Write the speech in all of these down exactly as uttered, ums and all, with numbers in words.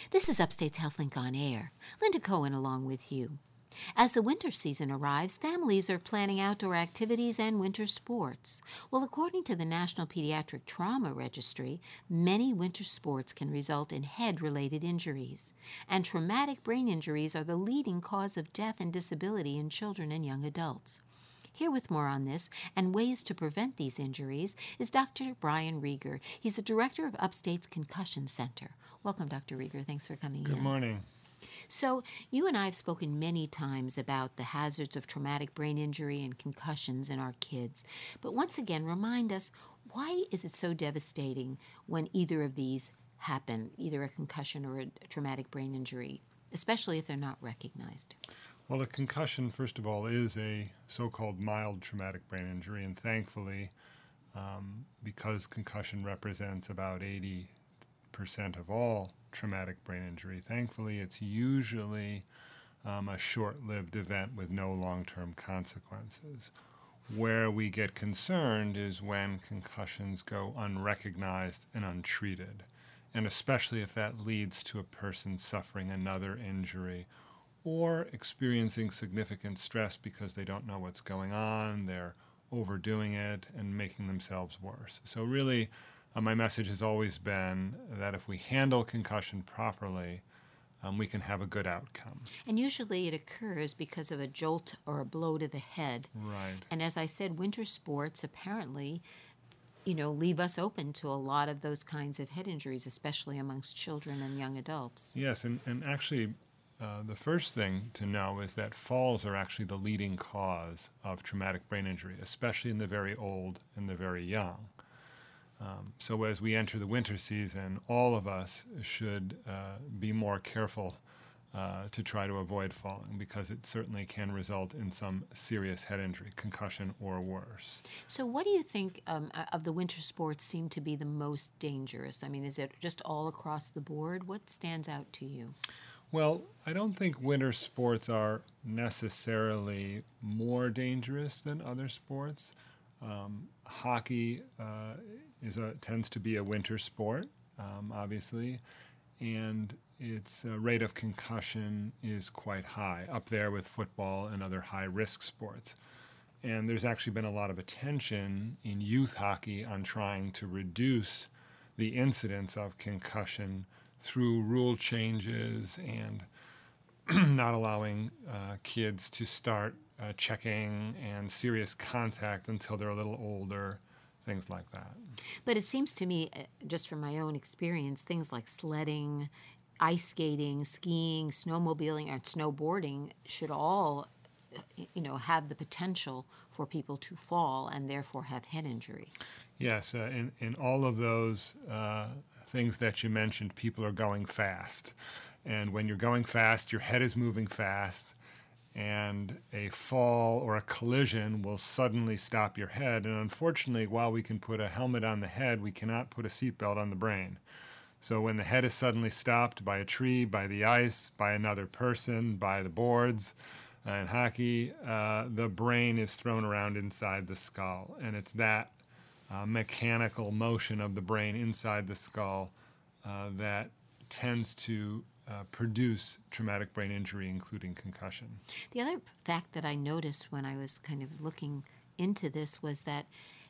This is Upstate's HealthLink on Air. Linda Cohen along with you. As the winter season arrives, families are planning outdoor activities and winter sports. Well, according to the National Pediatric Trauma Registry, many winter sports can result in head-related injuries, and traumatic brain injuries are the leading cause of death and disability in children and young adults. Here with more on this and ways to prevent these injuries is Doctor Brian Rieger. He's the director of Upstate's Concussion Center. Welcome, Doctor Rieger. Thanks for coming in. Good morning. So, you and I have spoken many times about the hazards of traumatic brain injury and concussions in our kids. But once again, remind us, why is it so devastating when either of these happen, either a concussion or a traumatic brain injury, especially if they're not recognized? Well, a concussion, first of all, is a so-called mild traumatic brain injury, and thankfully, um, because concussion represents about eighty percent of all traumatic brain injury, thankfully it's usually um, a short-lived event with no long-term consequences. Where we get concerned is when concussions go unrecognized and untreated, and especially if that leads to a person suffering another injury or experiencing significant stress because they don't know what's going on, they're overdoing it and making themselves worse. So really, uh, my message has always been that if we handle concussion properly, um, we can have a good outcome. And usually it occurs because of a jolt or a blow to the head. Right. And as I said, winter sports apparently, you know, leave us open to a lot of those kinds of head injuries, especially amongst children and young adults. Yes, and, and actually, Uh, the first thing to know is that falls are actually the leading cause of traumatic brain injury, especially in the very old and the very young. Um, so as we enter the winter season, all of us should uh, be more careful uh, to try to avoid falling, because it certainly can result in some serious head injury, concussion or worse. So what do you think um, of the winter sports seem to be the most dangerous? I mean, is it just all across the board? What stands out to you? Well, I don't think winter sports are necessarily more dangerous than other sports. Um, hockey uh, is a, tends to be a winter sport, um, obviously, and its uh, rate of concussion is quite high, up there with football and other high-risk sports. And there's actually been a lot of attention in youth hockey on trying to reduce the incidence of concussion through rule changes and not allowing uh, kids to start uh, checking and serious contact until they're a little older, things like that. But it seems to me, just from my own experience, things like sledding, ice skating, skiing, snowmobiling, and snowboarding should all, you know, have the potential for people to fall and therefore have head injury. Yes, uh, in, in all of those uh, things that you mentioned, people are going fast. And when you're going fast, your head is moving fast, and a fall or a collision will suddenly stop your head. And unfortunately, while we can put a helmet on the head, we cannot put a seatbelt on the brain. So when the head is suddenly stopped by a tree, by the ice, by another person, by the boards, uh, in hockey, uh, the brain is thrown around inside the skull. And it's that uh, mechanical motion of the brain inside the skull uh, that tends to uh, produce traumatic brain injury, including concussion. The other fact that I noticed when I was kind of looking into this was that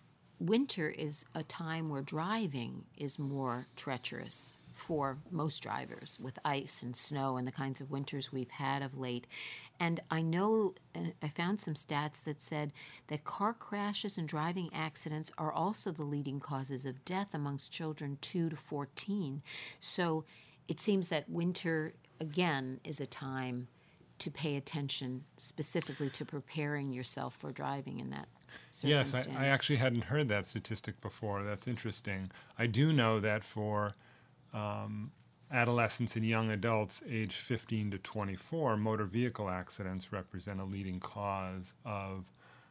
winter is a time where driving is more treacherous for most drivers, with ice and snow and the kinds of winters we've had of late. And I know, uh, I found some stats that said that car crashes and driving accidents are also the leading causes of death amongst children two to fourteen. So it seems that winter, again, is a time to pay attention specifically to preparing yourself for driving in that Yes, circumstance. I, I actually hadn't heard that statistic before. That's interesting. I do know that for um, adolescents and young adults aged fifteen to twenty-four, motor vehicle accidents represent a leading cause of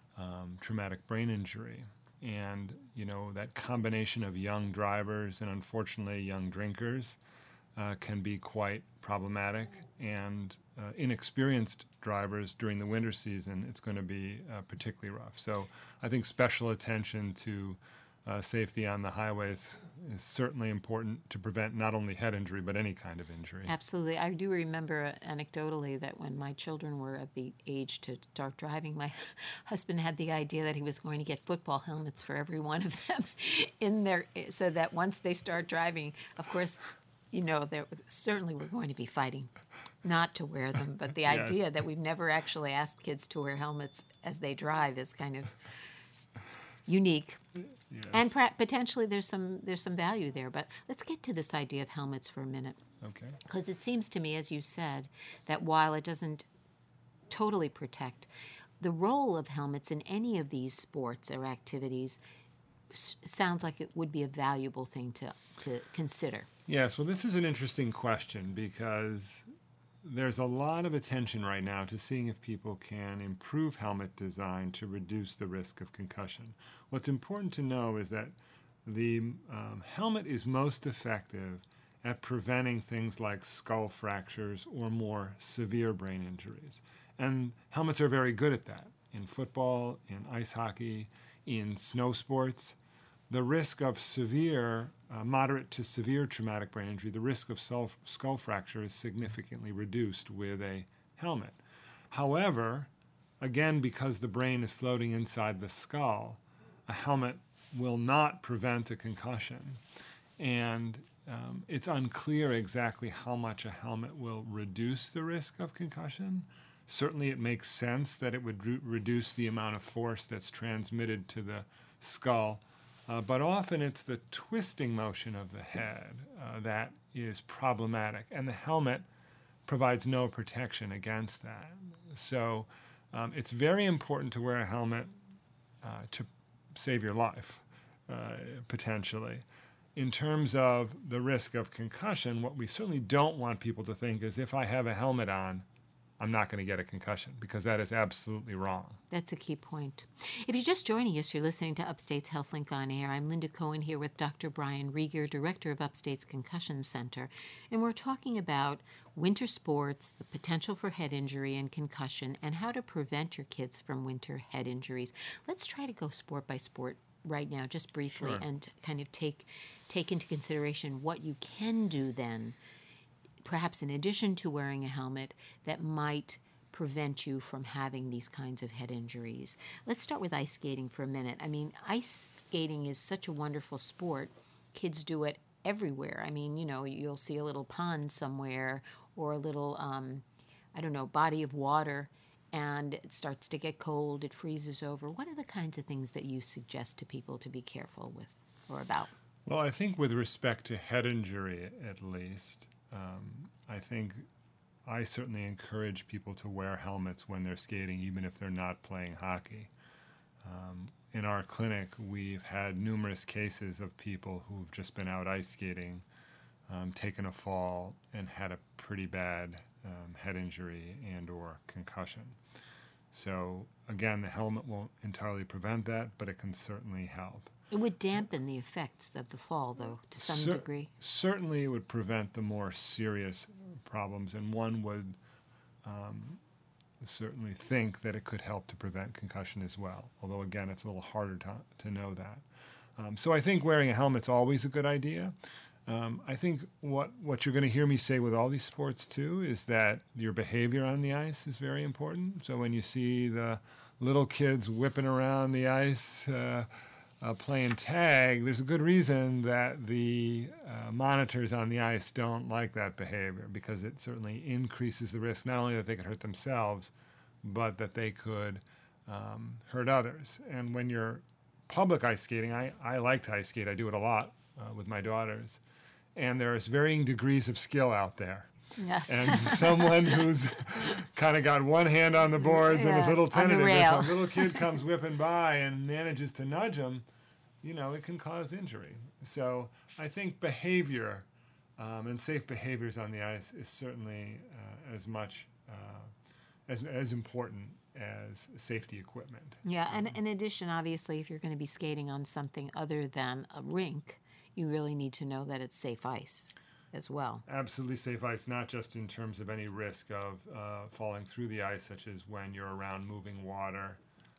um, traumatic brain injury. And, you know, that combination of young drivers and, unfortunately, young drinkers uh, can be quite problematic. And uh, inexperienced drivers during the winter season, it's going to be uh, particularly rough. So I think special attention to uh, safety on the highways is certainly important to prevent not only head injury, but any kind of injury. Absolutely. I do remember anecdotally that when my children were at the age to start driving, my husband had the idea that he was going to get football helmets for every one of them in there, so that once they start driving, of course, you know, there certainly we're going to be fighting not to wear them, but the Yes. idea that we've never actually asked kids to wear helmets as they drive is kind of unique. Yes. And pra- potentially there's some there's some value there. But let's get to this idea of helmets for a minute. Okay. Because it seems to me, as you said, that while it doesn't totally protect, the role of helmets in any of these sports or activities s- sounds like it would be a valuable thing to, to consider. Yes, well, this is an interesting question because there's a lot of attention right now to seeing if people can improve helmet design to reduce the risk of concussion. What's important to know is that the um, helmet is most effective at preventing things like skull fractures or more severe brain injuries. And helmets are very good at that. In football, in ice hockey, in snow sports, the risk of severe, uh, moderate to severe traumatic brain injury, the risk of skull, skull fracture is significantly reduced with a helmet. However, again, because the brain is floating inside the skull, a helmet will not prevent a concussion. And um, it's unclear exactly how much a helmet will reduce the risk of concussion. Certainly it makes sense that it would re- reduce the amount of force that's transmitted to the skull. Uh, but often it's the twisting motion of the head uh, that is problematic, and the helmet provides no protection against that. So um, it's very important to wear a helmet uh, to save your life, uh, potentially. In terms of the risk of concussion, what we certainly don't want people to think is if I have a helmet on, I'm not going to get a concussion, because that is absolutely wrong. That's a key point. If you're just joining us, you're listening to Upstate's HealthLink on Air. I'm Linda Cohen here with Doctor Brian Rieger, Director of Upstate's Concussion Center, and we're talking about winter sports, the potential for head injury and concussion, and how to prevent your kids from winter head injuries. Let's try to go sport by sport right now, just briefly, Sure. and kind of take take into consideration what you can do then, perhaps in addition to wearing a helmet, that might prevent you from having these kinds of head injuries. Let's start with ice skating for a minute. I mean, ice skating is such a wonderful sport. Kids do it everywhere. I mean, you know, you'll see a little pond somewhere or a little, um, I don't know, body of water, and it starts to get cold, it freezes over. What are the kinds of things that you suggest to people to be careful with or about? Well, I think with respect to head injury, at least, um, I think I certainly encourage people to wear helmets when they're skating, even if they're not playing hockey. Um, in our clinic, we've had numerous cases of people who've just been out ice skating, um, taken a fall, and had a pretty bad um, head injury and or concussion. So again, the helmet won't entirely prevent that, but it can certainly help. It would dampen the effects of the fall, though, to some Cer- degree. Certainly it would prevent the more serious problems, and one would um, certainly think that it could help to prevent concussion as well, although again it's a little harder to, to know that. Um, so I think wearing a helmet's always a good idea. Um, I think what, what you're going to hear me say with all these sports too is that your behavior on the ice is very important. So when you see the little kids whipping around the ice, uh, Uh, playing tag, there's a good reason that the uh, monitors on the ice don't like that behavior, because it certainly increases the risk not only that they could hurt themselves, but that they could um, hurt others. And when you're public ice skating, I, I like to ice skate. I do it a lot uh, with my daughters. And there's varying degrees of skill out there. Yes. And someone who's kind of got one hand on the boards Yeah, and is a little on the tentative, rail. if a little kid comes whipping by and manages to nudge him, you know, it can cause injury. So I think behavior um, and safe behaviors on the ice is certainly uh, as much uh, as, as important as safety equipment. Yeah, and in addition, obviously, if you're going to be skating on something other than a rink, you really need to know that it's safe ice as well. Absolutely safe ice, not just in terms of any risk of uh, falling through the ice, such as when you're around moving water,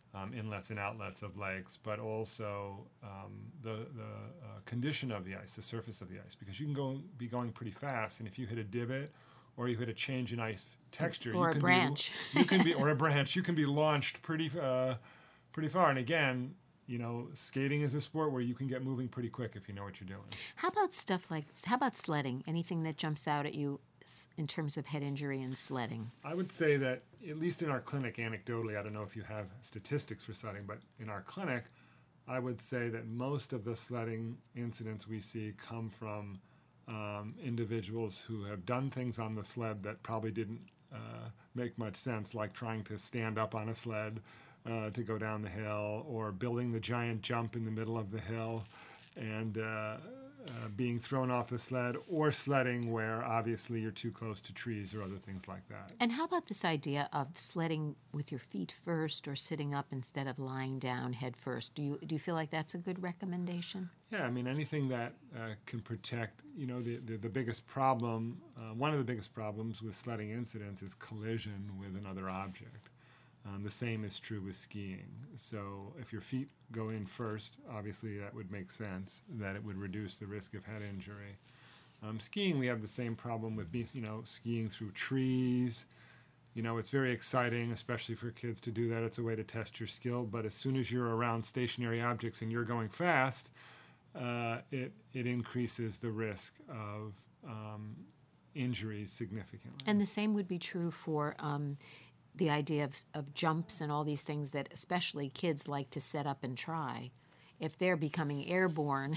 um, inlets and outlets of legs, but also um, the, the uh, condition of the ice, the surface of the ice, because you can go be going pretty fast, and if you hit a divot or you hit a change in ice texture, or you a can branch, be, you can be, or a branch, you can be launched pretty, uh, pretty far. And again, you know, skating is a sport where you can get moving pretty quick if you know what you're doing. How about stuff like, how about sledding? Anything that jumps out at you s- in terms of head injury and sledding? I would say that, at least in our clinic, anecdotally, I don't know if you have statistics for sledding, but in our clinic, I would say that most of the sledding incidents we see come from um, individuals who have done things on the sled that probably didn't uh, make much sense, like trying to stand up on a sled uh, to go down the hill, or building the giant jump in the middle of the hill, and uh, uh, being thrown off the sled, or sledding where obviously you're too close to trees or other things like that. And how about this idea of sledding with your feet first or sitting up instead of lying down head first? Do you do you feel like that's a good recommendation? Yeah, I mean, anything that uh, can protect, you know, the, the, the biggest problem, uh, one of the biggest problems with sledding incidents is collision with another object. Um, the same is true with skiing. So if your feet go in first, obviously that would make sense, that it would reduce the risk of head injury. Um, skiing, we have the same problem with, you know, skiing through trees. You know, it's very exciting, especially for kids to do that. It's a way to test your skill. But as soon as you're around stationary objects and you're going fast, uh, it, it increases the risk of um, injuries significantly. And the same would be true for um, the idea of, of jumps and all these things that especially kids like to set up and try. If they're becoming airborne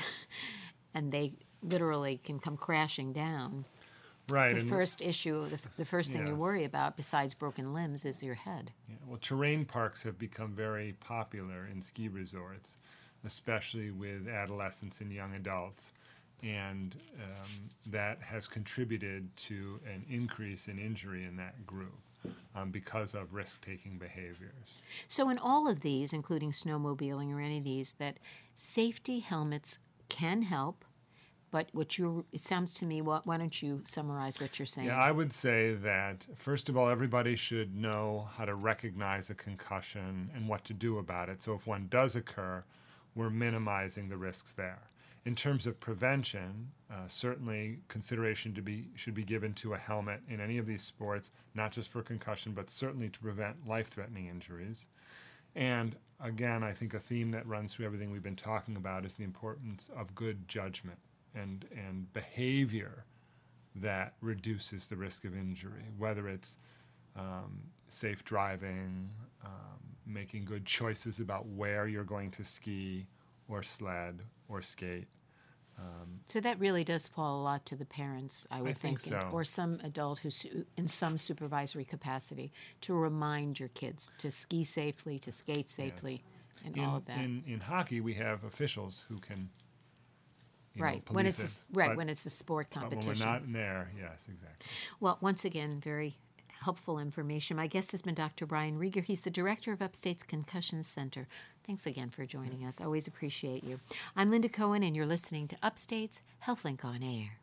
and they literally can come crashing down, right, the and first issue, the, the first thing you Yes. worry about besides broken limbs is your head. Yeah, well, terrain parks have become very popular in ski resorts, especially with adolescents and young adults, and um, that has contributed to an increase in injury in that group um, because of risk-taking behaviors. So in all of these, including snowmobiling or any of these, that safety helmets can help, but what you it sounds to me, why, why don't you summarize what you're saying? Yeah, I would say that, first of all, everybody should know how to recognize a concussion and what to do about it. So if one does occur, we're minimizing the risks there. In terms of prevention, uh, certainly consideration to be should be given to a helmet in any of these sports, not just for concussion, but certainly to prevent life-threatening injuries. And again, I think a theme that runs through everything we've been talking about is the importance of good judgment and, and behavior that reduces the risk of injury, whether it's um, safe driving, um, making good choices about where you're going to ski or sled or skate. Um, So that really does fall a lot to the parents, I would I think and- so. or some adult who's su- in some supervisory capacity to remind your kids to ski safely, to skate safely, and in, all of that. in, in hockey, we have officials who can you know, right when police it's a, s- it, right but- when it's a sport but when competition. we're not in there, yes, exactly. Well, once again, very helpful information. My guest has been Doctor Brian Rieger. He's the director of Upstate's Concussion Center. Thanks again for joining us. Always appreciate you. I'm Linda Cohen, and you're listening to Upstate's HealthLink on Air.